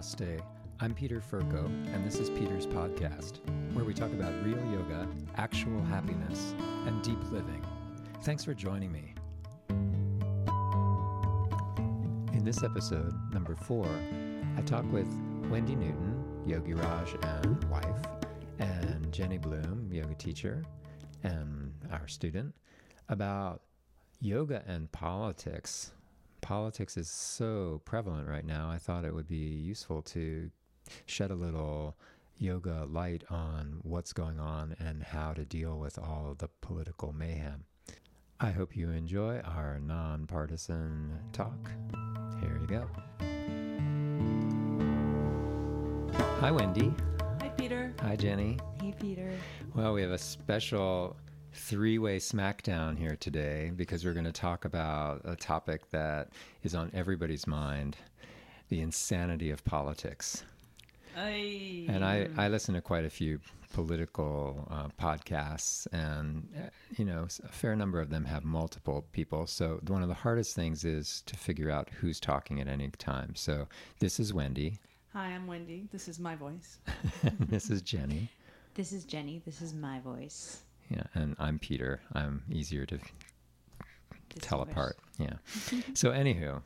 Namaste. I'm Peter Furco, and this is Peter's podcast, where we talk about real yoga, actual happiness, and deep living. Thanks for joining me. In this episode, number 4, I talk with Wendy Newton, Yogi Raj and wife, and Jenny Bloom, yoga teacher and our student, about yoga and politics. Politics is so prevalent right now. I thought it would be useful to shed a little yoga light on what's going on and how to deal with all of the political mayhem. I hope you enjoy our nonpartisan talk. Here you go. Hi, Wendy. Hi, Peter. Hi, Jenny. Hey, Peter. Well, we have a special three-way smackdown here today because we're going to talk about a topic that is on everybody's mind, the insanity of politics. And I listen to quite a few political podcasts, and a fair number of them have multiple people. So one of the hardest things is to figure out who's talking at any time. So this is Wendy. Hi, I'm Wendy. This is my voice. This is Jenny. This is Jenny. This is my voice. Yeah, and I'm Peter. I'm easier to tell apart. Yeah. So anywho,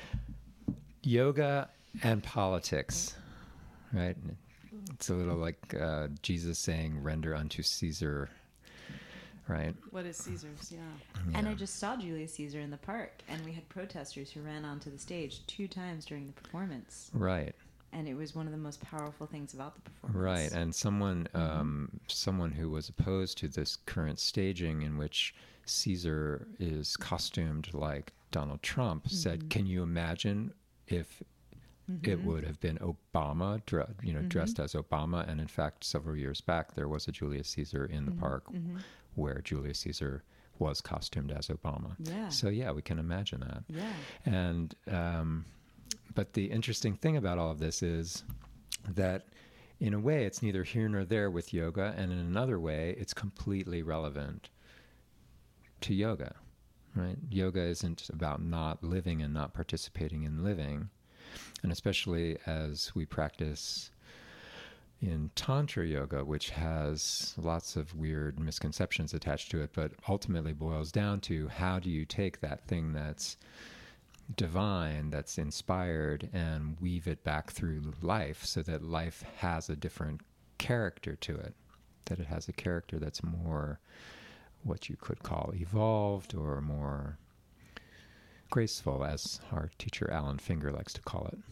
yoga and politics, right? It's a little like Jesus saying, render unto Caesar, right? What is Caesar's? Yeah. And I just saw Julius Caesar in the park, and we had protesters who ran onto the stage 2 times during the performance. Right. And it was one of the most powerful things about the performance. Right, and someone who was opposed to this current staging in which Caesar is costumed like Donald Trump said, "Can you imagine if it would have been Obama, dressed as Obama?" And in fact, several years back, there was a Julius Caesar in the park where Julius Caesar was costumed as Obama. Yeah. So yeah, we can imagine that. Yeah. And but the interesting thing about all of this is that in a way it's neither here nor there with yoga, and in another way it's completely relevant to yoga, right? Yoga isn't about not living and not participating in living, and especially as we practice in Tantra yoga, which has lots of weird misconceptions attached to it, but ultimately boils down to how do you take that thing that's divine, that's inspired, and weave it back through life so that life has a different character to it, that it has a character that's more what you could call evolved or more graceful, as our teacher Alan Finger likes to call it.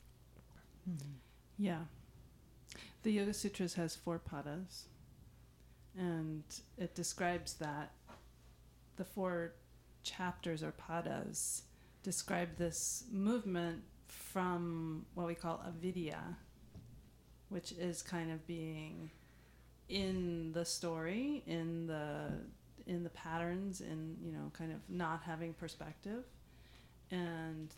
Yeah. The Yoga Sutras has 4 padas, and it describes that the 4 chapters or padas describe this movement from what we call avidya, which is kind of being in the story, in the patterns, in kind of not having perspective, and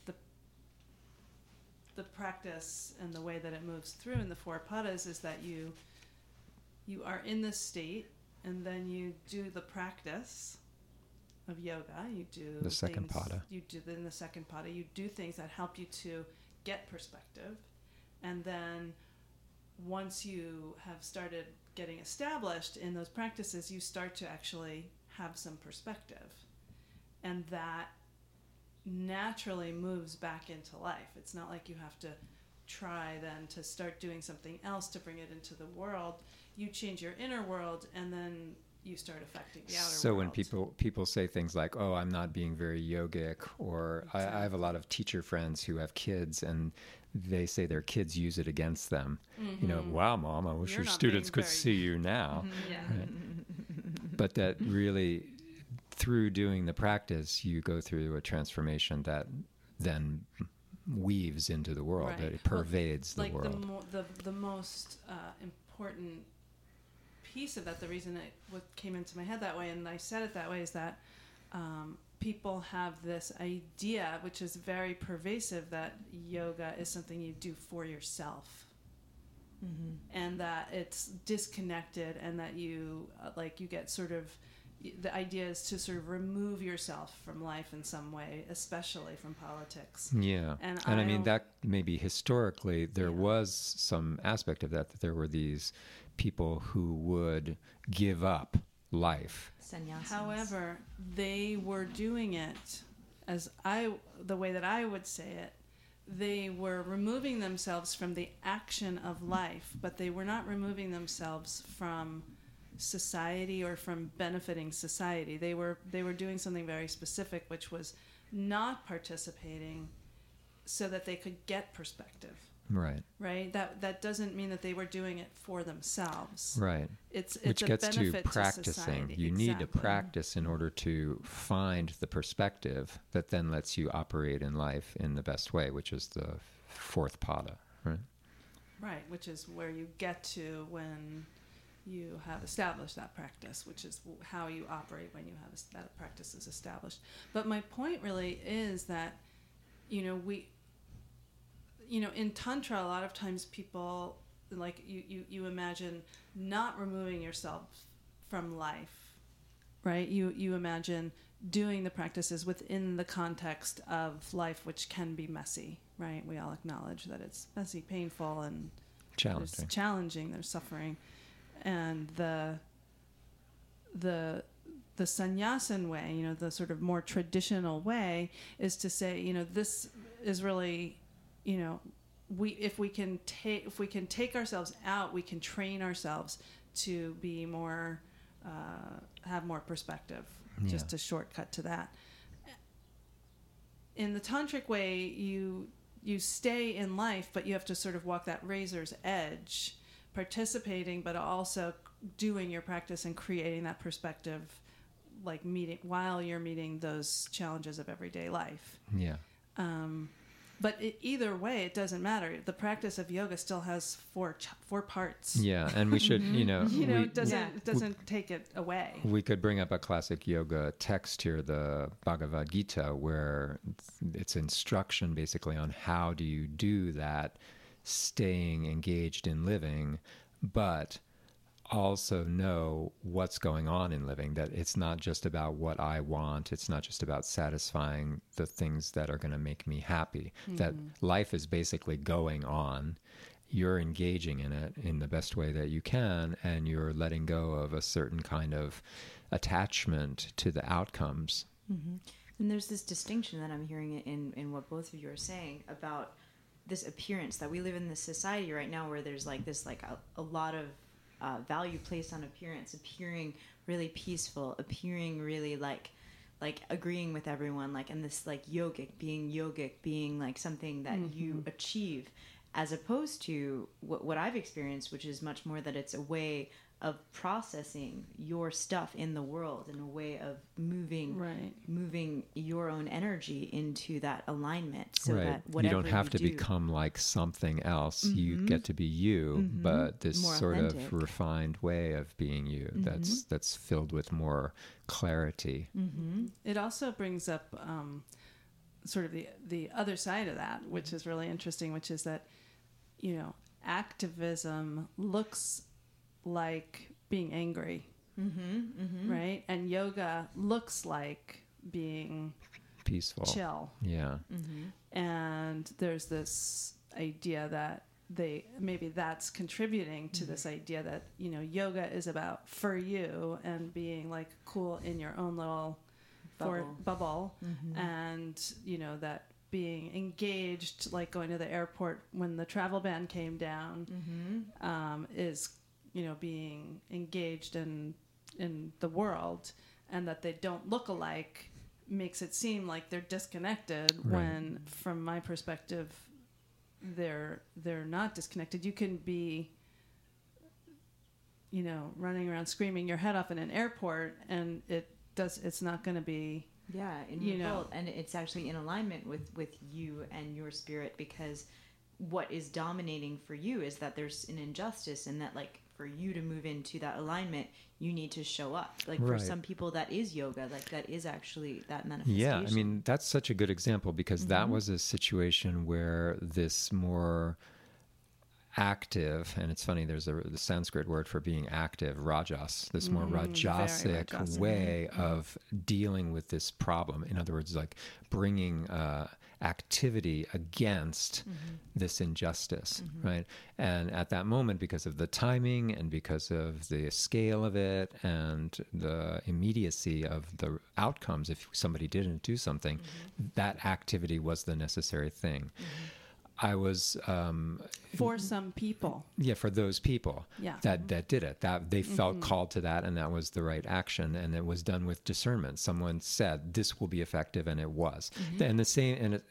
the practice and the way that it moves through in the 4 padas is that you are in this state, and then you do the practice of yoga. You do the second pada. In the second pada, you do things that help you to get perspective, and then once you have started getting established in those practices, you start to actually have some perspective, and that naturally moves back into life. It's not like you have to try then to start doing something else to bring it into the world. You change your inner world, and then you start affecting the outer world. So when people say things like, "Oh, I'm not being very yogic," or exactly. I have a lot of teacher friends who have kids, and they say their kids use it against them. Wow, Mom, I wish your students could see you now. Yeah. Right? But that really, through doing the practice, you go through a transformation that then weaves into the world, that it pervades the world. The most important piece of that, the reason what came into my head that way, and I said it that way, is that people have this idea, which is very pervasive, that yoga is something you do for yourself. And that it's disconnected, and that you you get sort of the idea is to sort of remove yourself from life in some way, especially from politics. Yeah. And I I mean, don't- that maybe historically there Yeah. was some aspect of that there were these people who would give up life. Sannyasins. However, they were doing it the way that I would say it, they were removing themselves from the action of life, but they were not removing themselves from society or from benefiting society. They were doing something very specific, which was not participating so that they could get perspective. Right. Right? That doesn't mean that they were doing it for themselves. Right. It's Which a gets to benefit practicing. society. You need to Exactly. practice in order to find the perspective that then lets you operate in life in the best way, which is the fourth pada, right? Right, which is where you get to when you have established that practice, which is how you operate when you have that practice is established. But my point really is that, in Tantra, a lot of times people, like, you imagine not removing yourself from life, right? You imagine doing the practices within the context of life, which can be messy, right? We all acknowledge that it's messy, painful, and Challenging. there's challenging, there's suffering. And the sannyasin way, the sort of more traditional way, is to say, this is really, if we can take ourselves out, we can train ourselves to be more, have more perspective. Yeah. Just a shortcut to that. In the tantric way, you stay in life, but you have to sort of walk that razor's edge, participating, but also doing your practice and creating that perspective, like while you're meeting those challenges of everyday life. Yeah. But either way, it doesn't matter. The practice of yoga still has four parts. Yeah. And we should, It doesn't Yeah. it doesn't take it away. we could bring up a classic yoga text here, the Bhagavad Gita, where it's instruction basically on how do you do that, staying engaged in living, but also know what's going on in living, that it's not just about what I want, it's not just about satisfying the things that are going to make me happy, that life is basically going on. You're engaging in it in the best way that you can, and you're letting go of a certain kind of attachment to the outcomes. Mm-hmm. And there's this distinction that I'm hearing in what both of you are saying about this appearance, that we live in this society right now where there's like this, like a lot of value placed on appearance, appearing really peaceful, appearing really like agreeing with everyone, like, and this like yogic being like something that you achieve, as opposed to what I've experienced, which is much more that it's a way of processing your stuff in the world, in a way of moving your own energy into that alignment, so that whatever you don't have to do, become like something else. You get to be you, but this More sort authentic. of refined way of being you that's filled with more clarity. It also brings up sort of the other side of that, which is really interesting, which is that, activism looks like being angry, right? And yoga looks like being Peaceful. chill. Yeah. And there's this idea that maybe that's contributing to this idea that, yoga is about for you and being like cool in your own little bubble. And, that being engaged, like going to the airport when the travel ban came down, is, being engaged in the world, and that they don't look alike makes it seem like they're disconnected, when from my perspective they're not disconnected. You can be running around screaming your head off in an airport, and it's not going to be in revolt, and it's actually in alignment with you and your spirit, because what is dominating for you is that there's an injustice, and that, like, for you to move into that alignment, you need to show up. Like, for some people, that is yoga. Like, that is actually that manifestation. Yeah, I mean, that's such a good example, because that was a situation where this more active, and it's funny, there's the Sanskrit word for being active, rajas, this more Very rajasic rajasic. way of dealing with this problem. In other words, like bringing activity against this injustice, right? And at that moment, because of the timing and because of the scale of it and the immediacy of the outcomes, if somebody didn't do something, that activity was the necessary thing. I was For some people. for those people Yeah. that did it, that they felt called to that, and that was the right action, and it was done with discernment. Someone said this will be effective, and it was. And the same, and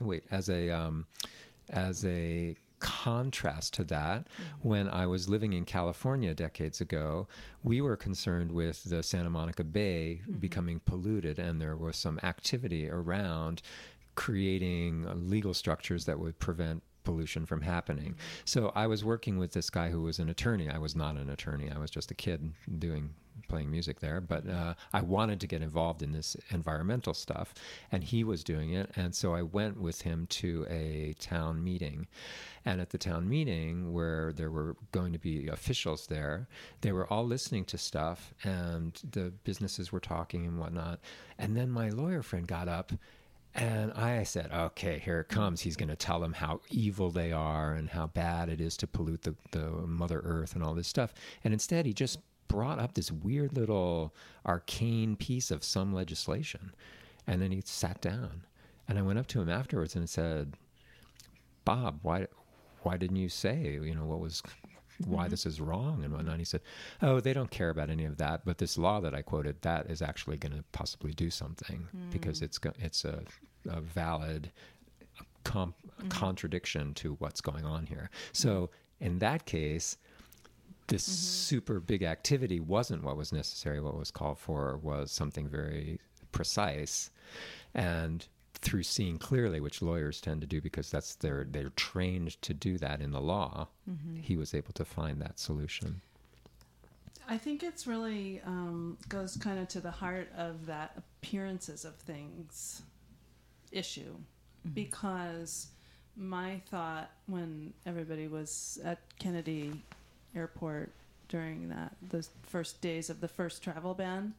as a contrast to that, when I was living in California decades ago, we were concerned with the Santa Monica Bay becoming polluted, and there was some activity around creating legal structures that would prevent pollution from happening. So I was working with this guy who was an attorney. I was not an attorney. I was just a kid playing music there, but I wanted to get involved in this environmental stuff, and he was doing it. And so I went with him to a town meeting. And at the town meeting, where there were going to be officials there, they were all listening to stuff, and the businesses were talking and whatnot. And then my lawyer friend got up, and I said, okay, here it comes. He's going to tell them how evil they are and how bad it is to pollute the Mother Earth and all this stuff. And instead, he just brought up this weird little arcane piece of some legislation. And then he sat down. And I went up to him afterwards and said, Bob, why didn't you say, why this is wrong and whatnot? And he said, oh, they don't care about any of that, but this law that I quoted, that is actually going to possibly do something because it's a valid contradiction to what's going on here. So in that case, this super big activity wasn't what was necessary. What was called for was something very precise, and through seeing clearly, which lawyers tend to do because they're trained to do that in the law, he was able to find that solution. I think it's really goes kind of to the heart of that appearances of things issue, because my thought when everybody was at Kennedy Airport during those first days of the first travel ban,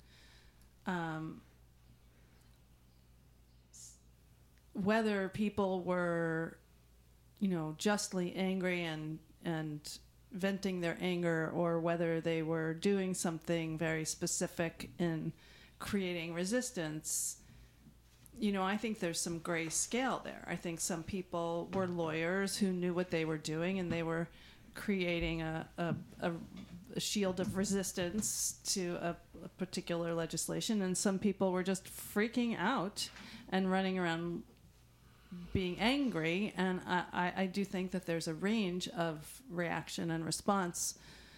whether people were, justly angry and venting their anger, or whether they were doing something very specific in creating resistance, I think there's some gray scale there. I think some people were lawyers who knew what they were doing, and they were creating a shield of resistance to a particular legislation, and some people were just freaking out and running around being angry. And I do think that there's a range of reaction and response.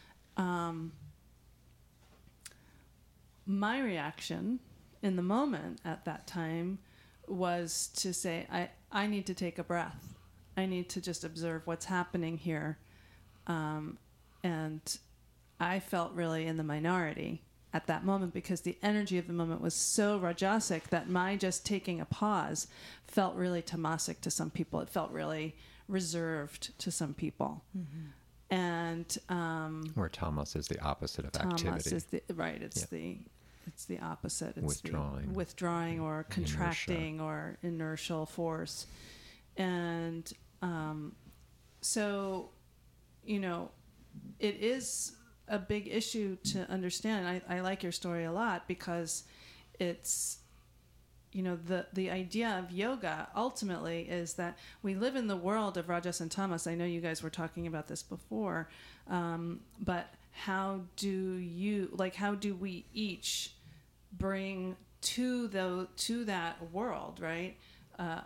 My reaction in the moment at that time was to say, I need to take a breath. I need to just observe what's happening here. And I felt really in the minority at that moment, because the energy of the moment was so rajasic that my just taking a pause felt really tamasic to some people. It felt really reserved to some people. And where tamas is the opposite of tamas activity. is it's the opposite. It's withdrawing or contracting or inertial force. And so, it is a big issue to understand. I like your story a lot, because it's, the idea of yoga ultimately is that we live in the world of rajas and tamas. I know you guys were talking about this before, but how do we each bring to that world, right, a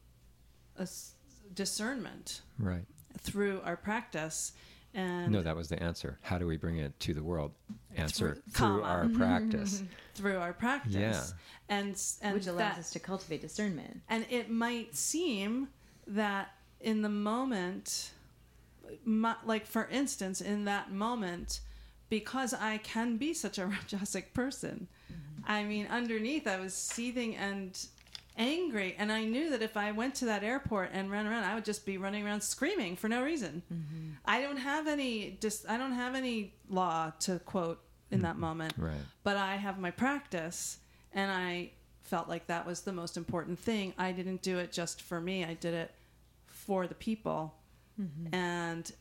discernment, right, through our practice? And no, that was the answer. How do we bring it to the world? Answer through our practice. Through our practice. Yeah. And which allows us to cultivate discernment. And it might seem that in the moment, like for instance, in that moment, because I can be such a rajasic person, I mean, underneath I was seething and angry, and I knew that if I went to that airport and ran around, I would just be running around screaming for no reason. I don't have any law to quote in that moment, Right. but I have my practice, and I felt like that was the most important thing. I didn't do it just for me. I did it for the people. And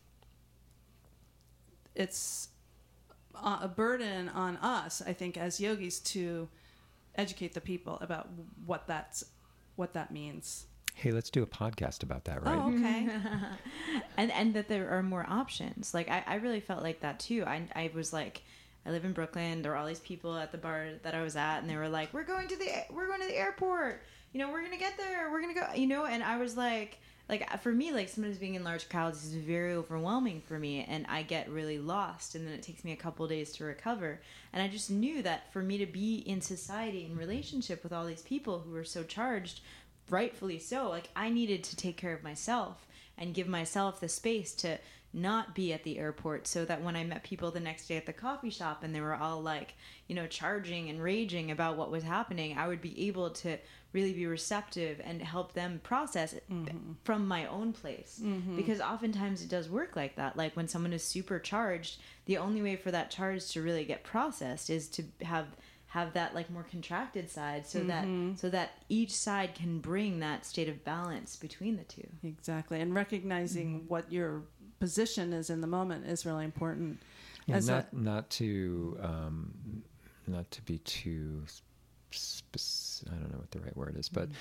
it's a burden on us, I think, as yogis to educate the people about what that means. Hey, let's do a podcast about that, right? Oh, okay. And that there are more options. Like I really felt like that too. I was like, I live in Brooklyn. There were all these people at the bar that I was at, and they were like, "We're going to the airport. You know, we're gonna get there. We're gonna go." You know, and I was like for me, like sometimes being in large crowds is very overwhelming for me, and I get really lost, and then it takes me a couple of days to recover. And I just knew that for me to be in society, in relationship with all these people who were so charged, rightfully so, like I needed to take care of myself and give myself the space to not be at the airport, so that when I met people the next day at the coffee shop and they were all like, you know, charging and raging about what was happening, I would be able to really be receptive and help them process it from my own place. Because oftentimes it does work like that. Like when someone is super charged, the only way for that charge to really get processed is to have that like more contracted side, so that each side can bring that state of balance between the two. Exactly. And recognizing what your position is in the moment is really important. Yeah, not to be too I don't know what the right word is, but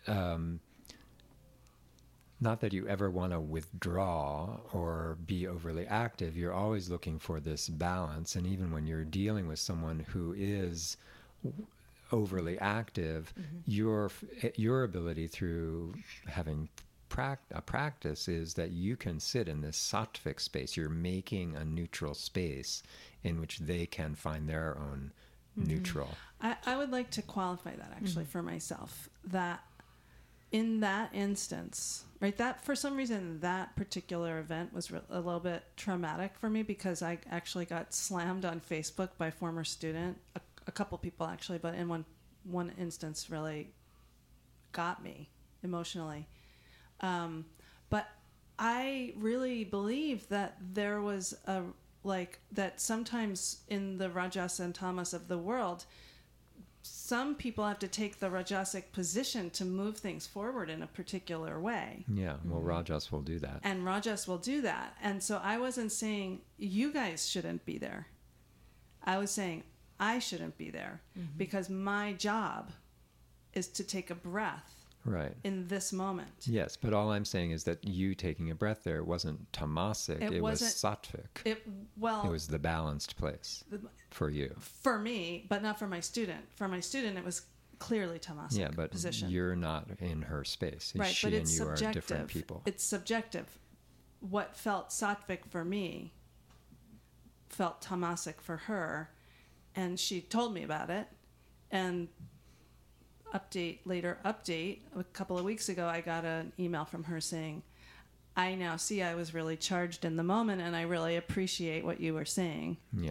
not that you ever want to withdraw or be overly active. You're always looking for this balance, and even when you're dealing with someone who is overly active, your ability through having a practice is that you can sit in this sattvic space. You're making a neutral space in which they can find their own neutral. I would like to qualify that actually for myself, that in that instance, right, that for some reason that particular event was a little bit traumatic for me, because I actually got slammed on Facebook by a former student, a couple people actually, but in one instance really got me emotionally. But I really believe that there was that sometimes in the Rajas and Tamas of the world, some people have to take the Rajasic position to move things forward in a particular way. Yeah, well, Rajas will do that. And Rajas will do that. And so I wasn't saying you guys shouldn't be there. I was saying I shouldn't be there, because my job is to take a breath. Right. In this moment. Yes, but all I'm saying is that you taking a breath there wasn't tamasic, it was sattvic. It was the balanced place for you. For me, but not for my student. For my student, it was clearly tamasic. Yeah, but position. You're not in her space. Right, she but it's and you subjective. are different people. It's subjective. What felt sattvic for me felt tamasic for her, and she told me about it. And update, a couple of weeks ago, I got an email from her saying, I now see I was really charged in the moment, and I really appreciate what you were saying. Yeah.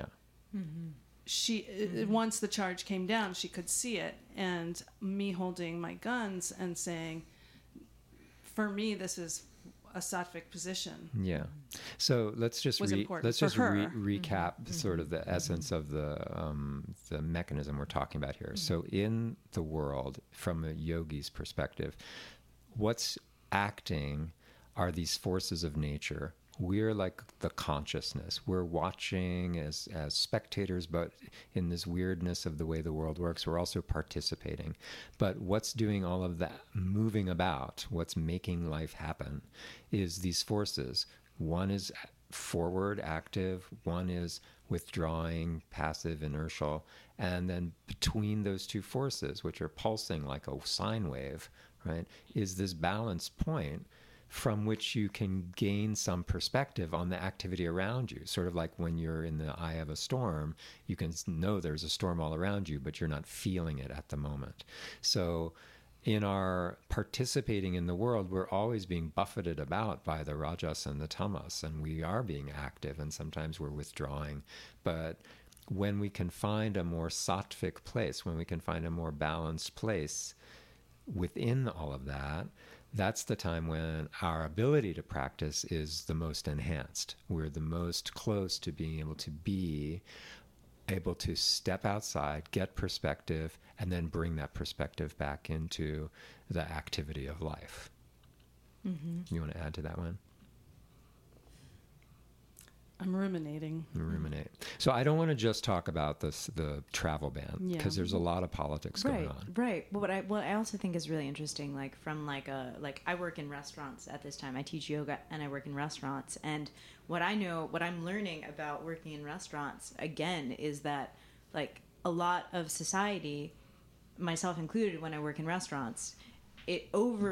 Once the charge came down, she could see it, and me holding my guns and saying, for me, this is a sattvic position. Yeah. So let's just recap sort of the essence of the mechanism we're talking about here. So in the world, from a yogi's perspective, what's acting are these forces of nature. We're like the consciousness. We're watching as spectators, but in this weirdness of the way the world works, we're also participating. But what's doing all of that moving about, what's making life happen, is these forces. One is forward, active. One is withdrawing, passive, inertial. And then between those two forces, which are pulsing like a sine wave, right, is this balance point from which you can gain some perspective on the activity around you. Sort of like when you're in the eye of a storm, you can know there's a storm all around you, but you're not feeling it at the moment. So in our participating in the world, we're always being buffeted about by the rajas and the tamas, and we are being active, and sometimes we're withdrawing. But when we can find a more sattvic place, when we can find a more balanced place, within all of that, that's the time when our ability to practice is the most enhanced. We're the most close to being able to step outside, get perspective, and then bring that perspective back into the activity of life. Mm-hmm. You want to add to that one? I'm ruminating. Ruminate. So I don't want to just talk about the travel ban, because there's a lot of politics going on. Right. But what I also think is really interesting, like from I work in restaurants at this time. I teach yoga and I work in restaurants. And what I'm learning about working in restaurants again is that like a lot of society, myself included, when I work in restaurants, it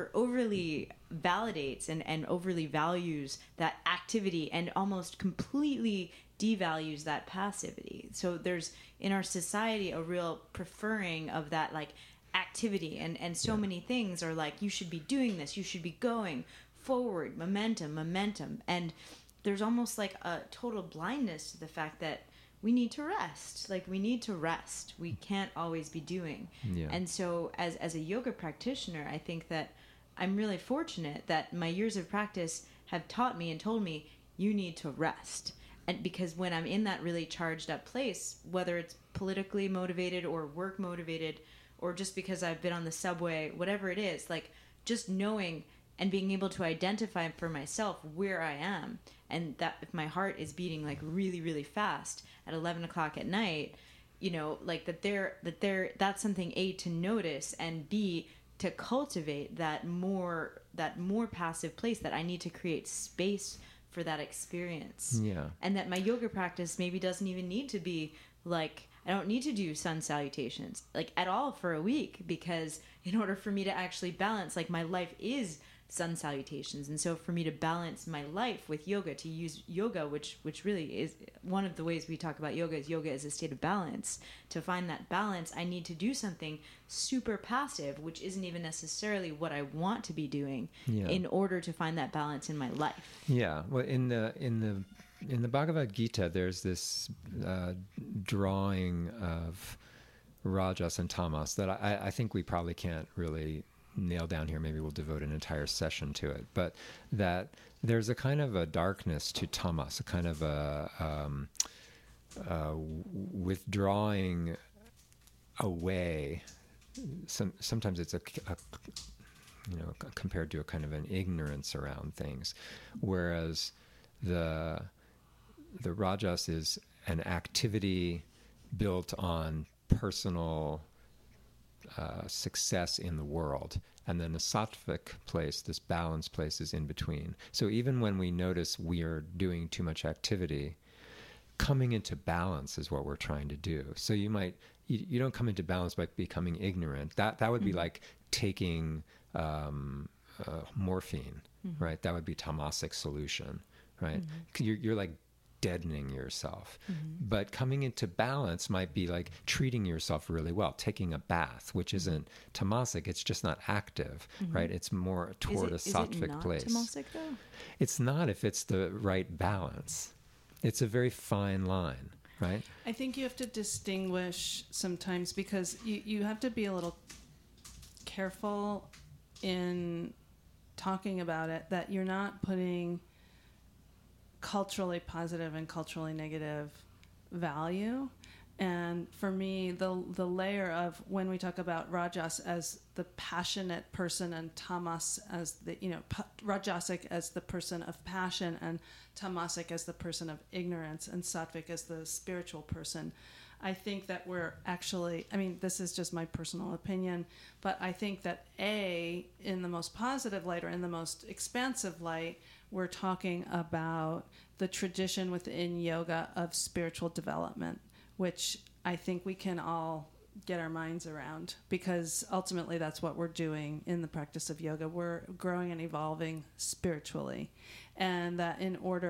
overly validates and overly values that activity and almost completely devalues that passivity. So there's in our society a real preferring of that like activity, and so many things are like, you should be doing this, you should be going forward, momentum, and there's almost like a total blindness to the fact that we need to rest. Like, we need to rest. We can't always be doing. Yeah. And so as a yoga practitioner, I think that I'm really fortunate that my years of practice have taught me and told me, you need to rest. And because when I'm in that really charged up place, whether it's politically motivated or work motivated, or just because I've been on the subway, whatever it is, like just knowing and being able to identify for myself where I am, and that if my heart is beating like really, really fast at 11 o'clock at night, you know, like that's something A, to notice, and B, to cultivate that more passive place, that I need to create space for that experience. Yeah. And that my yoga practice maybe doesn't even need to be like, I don't need to do sun salutations like at all for a week, because in order for me to actually balance, like my life is sun salutations. And so for me to balance my life with yoga, to use yoga, which really is one of the ways we talk about yoga is a state of balance. To find that balance, I need to do something super passive, which isn't even necessarily what I want to be doing, in order to find that balance in my life. Yeah. Well, in the Bhagavad Gita, there's this drawing of Rajas and Tamas that I think we probably can't really nail down here. Maybe we'll devote an entire session to it. But that there's a kind of a darkness to tamas, a kind of a withdrawing away. Sometimes it's compared to a kind of an ignorance around things, whereas the rajas is an activity built on personal success in the world, and then the sattvic place, this balanced place, is in between. So even when we notice we are doing too much activity, coming into balance is what we're trying to do. So you don't come into balance by becoming ignorant. That would be like taking morphine, right? That would be tamasic solution, right? You're like deadening yourself. But coming into balance might be like treating yourself really well, taking a bath, which isn't tamasic, it's just not active, right? It's more toward a sattvic place. Is it not tamasic though? It's not, if it's the right balance. It's a very fine line, right? I think you have to distinguish sometimes, because you have to be a little careful in talking about it, that you're not putting culturally positive and culturally negative value. And for me, the layer of when we talk about rajas as the passionate person and tamas as the, rajasic as the person of passion and tamasic as the person of ignorance and sattvic as the spiritual person, I think that we're actually, this is just my personal opinion, but I think that in the most positive light, or in the most expansive light, we're talking about the tradition within yoga of spiritual development, which I think we can all get our minds around, because ultimately that's what we're doing in the practice of yoga. We're growing and evolving spiritually. And that in order,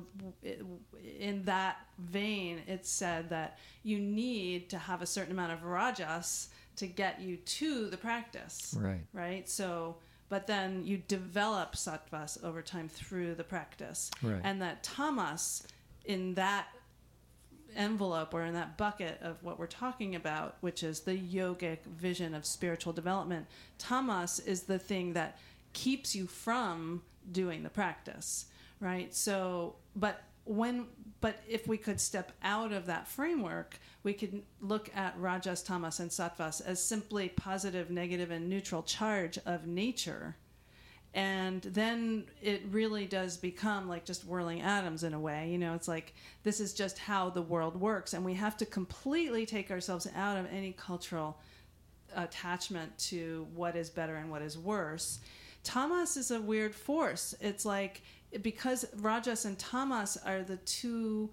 in that vein, it's said that you need to have a certain amount of rajas to get you to the practice. Right? So, but then you develop sattvas over time through the practice. Right. And that tamas, in that envelope or in that bucket of what we're talking about, which is the yogic vision of spiritual development, tamas is the thing that keeps you from doing the practice, right? So, but if we could step out of that framework, we could look at rajas, tamas, and sattvas as simply positive, negative, and neutral charge of nature. And then it really does become like just whirling atoms in a way. You know, it's like this is just how the world works. And we have to completely take ourselves out of any cultural attachment to what is better and what is worse. Tamas is a weird force. It's like, because rajas and tamas are the two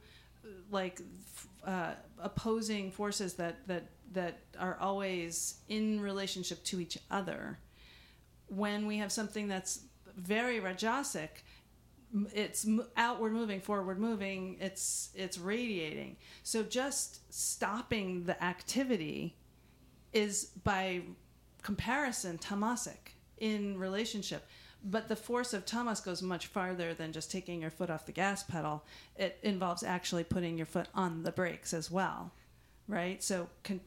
opposing forces that are always in relationship to each other. When we have something that's very rajasic, it's outward moving, forward moving, it's radiating. So just stopping the activity is by comparison tamasic in relationship. But the force of tamas goes much farther than just taking your foot off the gas pedal. It involves actually putting your foot on the brakes as well, right? So,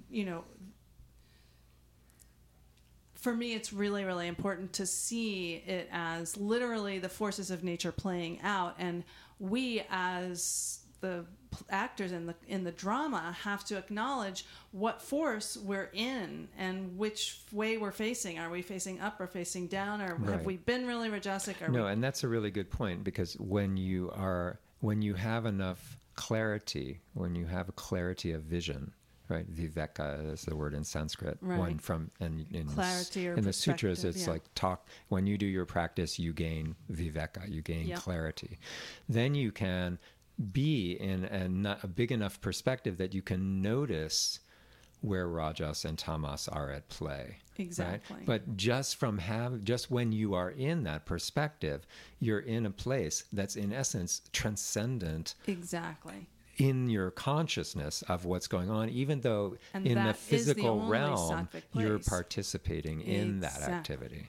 for me, it's really, really important to see it as literally the forces of nature playing out. And we, as the actors in the drama, have to acknowledge what force we're in and which way we're facing. Are we facing up or facing down? Or have we been really rajasic? And that's a really good point, because when you have enough clarity, when you have a clarity of vision, right? Viveka is the word in Sanskrit. Right. One from in clarity or in the sutras, it's yeah. like when you do your practice, you gain viveka, you gain Yep. clarity. Then you can be in a big enough perspective that you can notice where rajas and tamas are at play. Exactly. Right? But just when you are in that perspective, you're in a place that's in essence transcendent. Exactly. In your consciousness of what's going on, even though And in the that is the physical only realm sattvic you're place. participating in that Exactly. activity.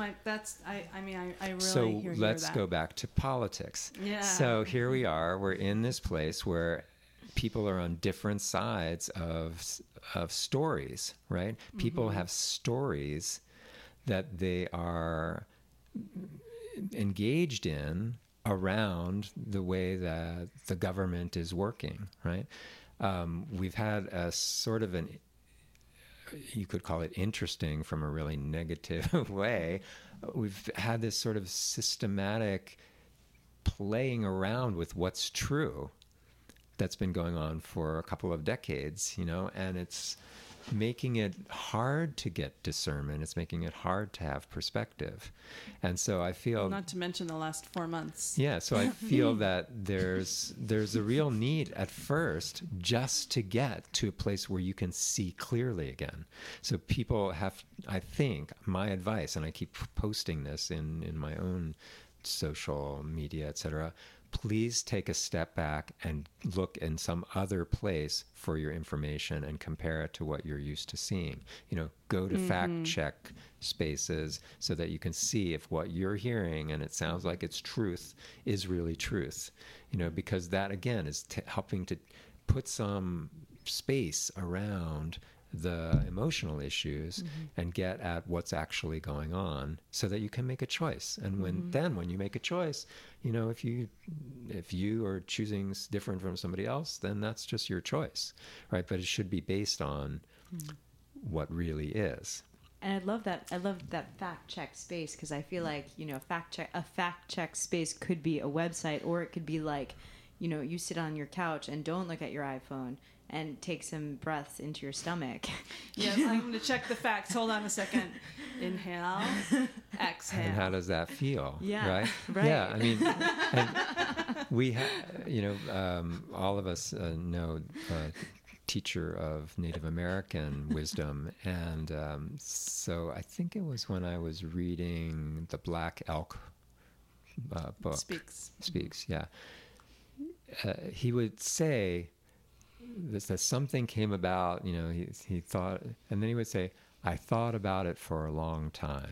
I really So hear let's that. go back to politics. Yeah. So here we are. We're in this place where people are on different sides of stories, right? People have stories that they are engaged in around the way that the government is working, right? We've had a sort of you could call it interesting from a really negative way. We've had this sort of systematic playing around with what's true that's been going on for a couple of decades, and it's making it hard to get discernment. It's making it hard to have perspective. And so I feel... Not to mention the last 4 months. Yeah, so I feel that there's a real need at first just to get to a place where you can see clearly again. So people have, I think, my advice, and I keep posting this in my own social media, etc., please take a step back and look in some other place for your information and compare it to what you're used to seeing. Go to fact check spaces so that you can see if what you're hearing and it sounds like it's truth is really truth. Because that again is helping to put some space around the emotional issues and get at what's actually going on so that you can make a choice. And when you make a choice, if you are choosing different from somebody else, then that's just your choice, right? But it should be based on what really is. And I love that fact check space, because I feel like, a fact check space could be a website, or it could be like, you sit on your couch and don't look at your iPhone and take some breaths into your stomach. Yeah, I'm going to check the facts. Hold on a second. Inhale, exhale. And how does that feel? Yeah, right. Yeah, I mean, and we all of us know a teacher of Native American wisdom, and so I think it was when I was reading the Black Elk book. Speaks, yeah. He would say that something came about, he thought, and then he would say, I thought about it for a long time.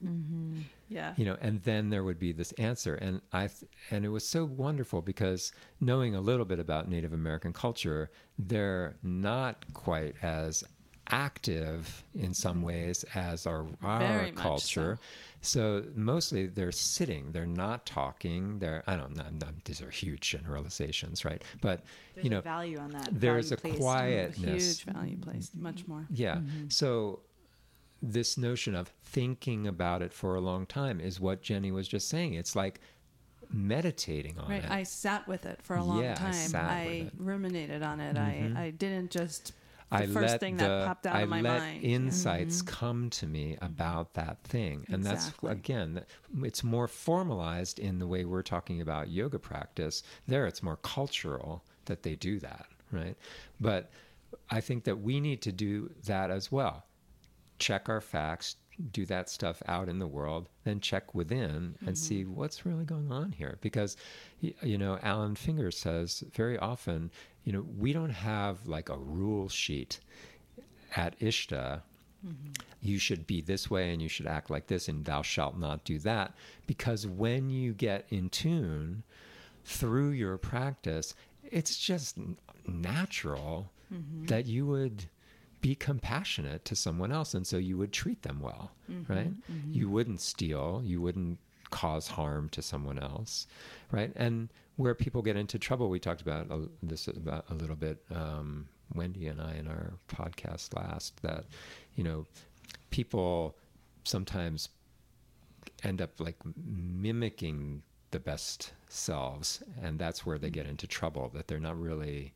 Yeah. You know, and then there would be this answer. And it was so wonderful because knowing a little bit about Native American culture, they're not quite as active in some ways as our Very much culture. So mostly they're sitting, they're not talking. I don't know, these are huge generalizations, right? But There's you know, a value on that. there's a value placed. quietness. Huge value placed, much more. Yeah. So this notion of thinking about it for a long time is what Jenny was just saying. It's like meditating on Right. it. I sat with it for a long Yeah, I time. sat I with it. ruminated on it. Mhm. I didn't just I the first let thing that popped out I of my let mind. insights come to me about that thing. And Exactly. that's, again, it's more formalized in the way we're talking about yoga practice. There, it's more cultural that they do that, right? But I think that we need to do that as well. Check our facts, do that stuff out in the world, then check within and see what's really going on here. Because, you know, Alan Finger says very often, you know, we don't have like a rule sheet at Ishta. You should be this way and you should act like this and thou shalt not do that. Because when you get in tune through your practice, it's just natural that you would be compassionate to someone else, and so you would treat them well, right? You wouldn't steal, you wouldn't cause harm to someone else, right? And where people get into trouble, we talked about this about a little bit, Wendy and I in our podcast last, that, you know, people sometimes end up like mimicking the best selves, and that's where they get into trouble, that they're not really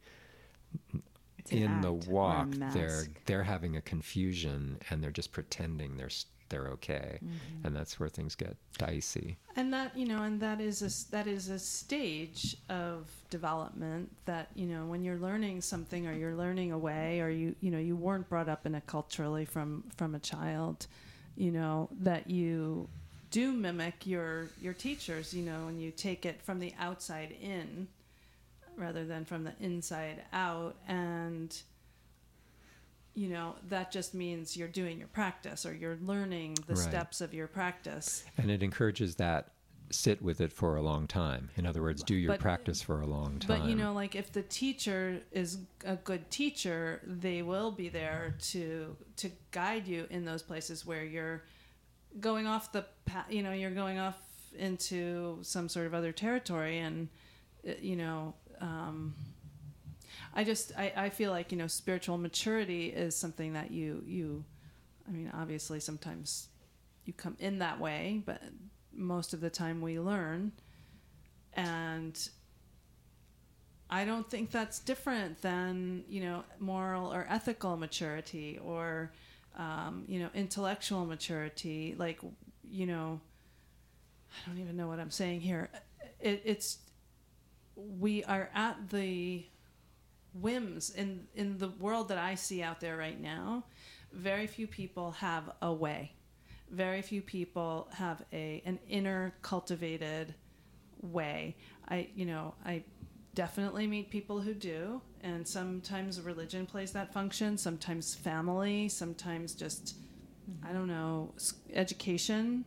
in the walk. They're having a confusion and they're just pretending they're okay, and that's where things get dicey. And that, you know, and that is a stage of development that, you know, when you're learning something or you're learning a way, or you know you weren't brought up in it culturally from a child, you know, that you do mimic your teachers, you know, and you take it from the outside in rather than from the inside out. And, you know, that just means you're doing your practice, or you're learning the Right. steps of your practice. And it encourages that sit with it for a long time. In other words, do your But- practice for a long time. But, you know, like if the teacher is a good teacher, they will be there to guide you in those places where you're going off the path, you know, you're going off into some sort of other territory. And, you know, I feel like, you know, spiritual maturity is something that you I mean, obviously sometimes you come in that way, but most of the time we learn. And I don't think that's different than, you know, moral or ethical maturity, or, you know, intellectual maturity. Like, you know, I don't even know what I'm saying here. We are at the whims in the world that I see out there right now. Very few people have a way. Very few people have an inner cultivated way. I definitely meet people who do, and sometimes religion plays that function, sometimes family, sometimes just, I don't know, education.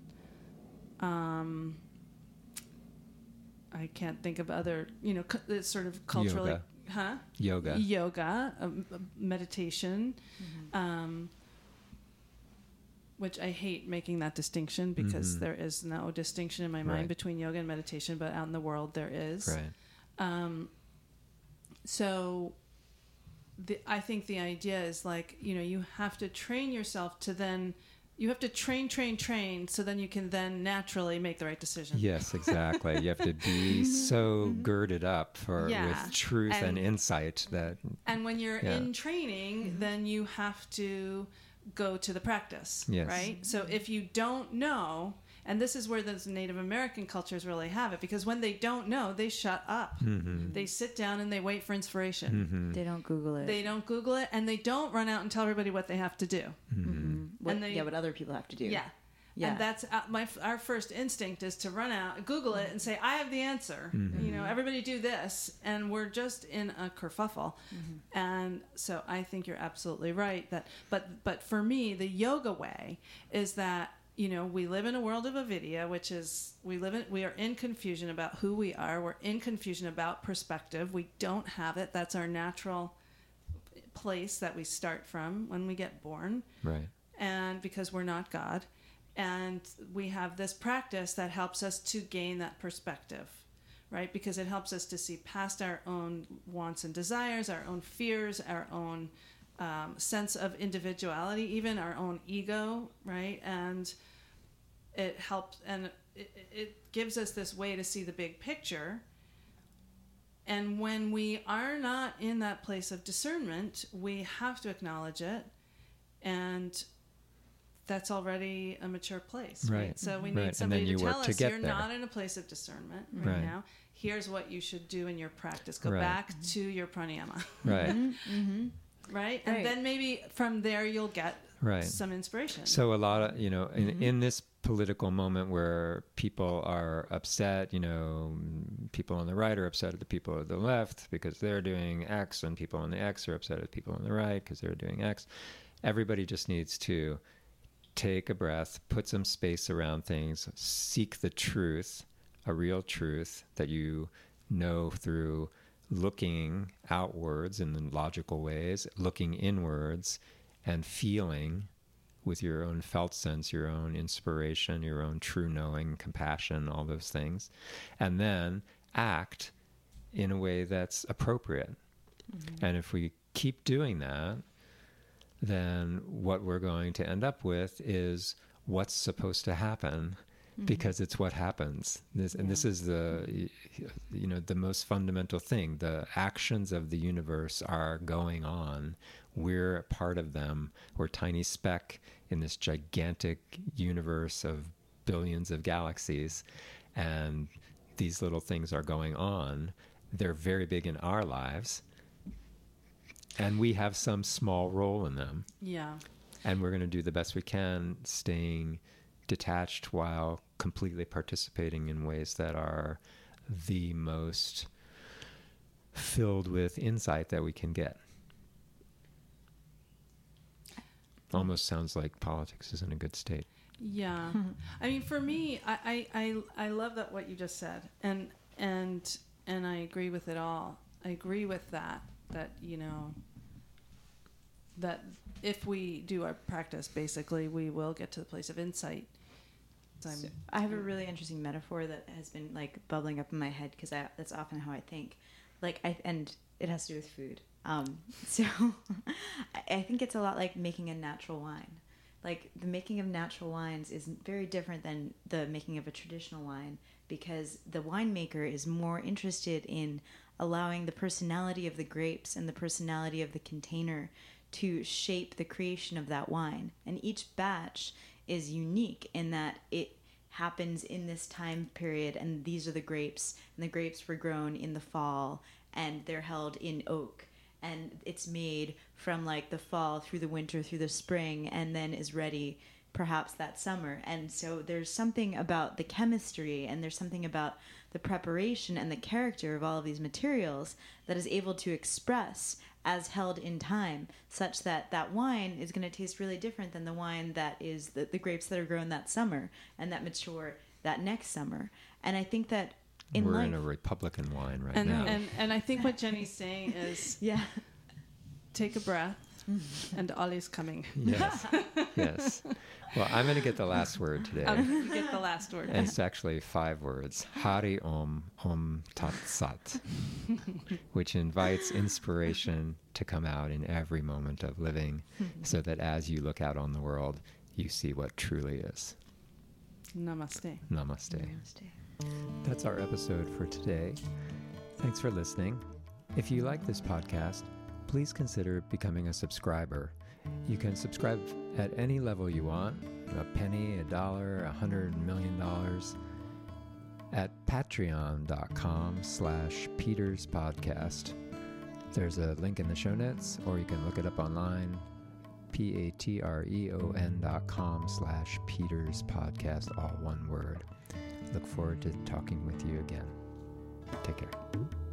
I can't think of other, you know, sort of culturally, Yoga. meditation, which I hate making that distinction, because there is no distinction in my mind between yoga and meditation, but out in the world there is. Right. So I think the idea is like, you know, you have to train yourself to then, you have to train, so then you can then naturally make the right decision. Yes, exactly. You have to be so girded up with truth and insight that. And when you're in training, then you have to go to the practice, right? So if you don't know, and this is where those Native American cultures really have it, because when they don't know, they shut up. They sit down and they wait for inspiration. They don't Google it. They don't Google it, and they don't run out and tell everybody what they have to do. What other people have to do. Yeah. And that's our first instinct is to run out, Google it, and say, I have the answer. You know, everybody do this. And we're just in a kerfuffle. And so I think you're absolutely right. But for me, the yoga way is that, we live in a world of avidya, which is we are in confusion about who we are. We're in confusion about perspective. We don't have it. That's our natural place that we start from when we get born. Right. And because we're not God. And we have this practice that helps us to gain that perspective, right? Because it helps us to see past our own wants and desires, our own fears, our own sense of individuality, even our own ego, right? And it helps, and it gives us this way to see the big picture. And when we are not in that place of discernment, we have to acknowledge it, and that's already a mature place, right? So we need somebody to tell us you're not in a place of discernment right now. Here's what you should do in your practice. Go back to your pranayama. Right. Right? And then maybe from there you'll get some inspiration. So a lot of, in this political moment where people are upset, people on the right are upset at the people on the left because they're doing X, and people on the X are upset at people on the right because they're doing X. Everybody just needs to take a breath, put some space around things, seek the truth, a real truth that you know through looking outwards in the logical ways, looking inwards, and feeling with your own felt sense, your own inspiration, your own true knowing, compassion, all those things, and then act in a way that's appropriate. And if we keep doing that, then what we're going to end up with is what's supposed to happen, because it's what happens. This is the most fundamental thing. The actions of the universe are going on. We're a part of them. We're a tiny speck in this gigantic universe of billions of galaxies, and these little things are going on. They're very big in our lives, and we have some small role in them. Yeah. And we're going to do the best we can, staying detached while completely participating in ways that are the most filled with insight that we can get. Almost sounds like politics is in a good state. Yeah. I mean, for me, I love that what you just said, and I agree with it all. I agree with that that if we do our practice, basically, we will get to the place of insight. So I have a really interesting metaphor that has been bubbling up in my head, because that's often how I think. And it has to do with food. So I think it's a lot like making a natural wine. The making of natural wines is very different than the making of a traditional wine, because the winemaker is more interested in allowing the personality of the grapes and the personality of the container to shape the creation of that wine. And each batch is unique in that it happens in this time period, and these are the grapes, and the grapes were grown in the fall, and they're held in oak, and it's made from the fall through the winter through the spring, and then is ready perhaps that summer. And so there's something about the chemistry, and there's something about the preparation and the character of all of these materials that is able to express as held in time, such that that wine is going to taste really different than the wine that is the grapes that are grown that summer and that mature that next summer. And I think that we're in a Republican wine right now. And I think what Jenny's saying is, take a breath, and Ali's coming. Yes, yes. Well, I'm going to get the last word today. Get the last word. And it's actually 5 words. Hari Om, Om Tat Sat, which invites inspiration to come out in every moment of living, so that as you look out on the world, you see what truly is. Namaste. Namaste. Namaste. That's our episode for today. Thanks for listening. If you like this podcast, please consider becoming a subscriber. You can subscribe at any level you want, a penny, $1, $100 million, at patreon.com/PetersPodcast. There's a link in the show notes, or you can look it up online, patreon.com/PetersPodcast, all one word. Look forward to talking with you again. Take care.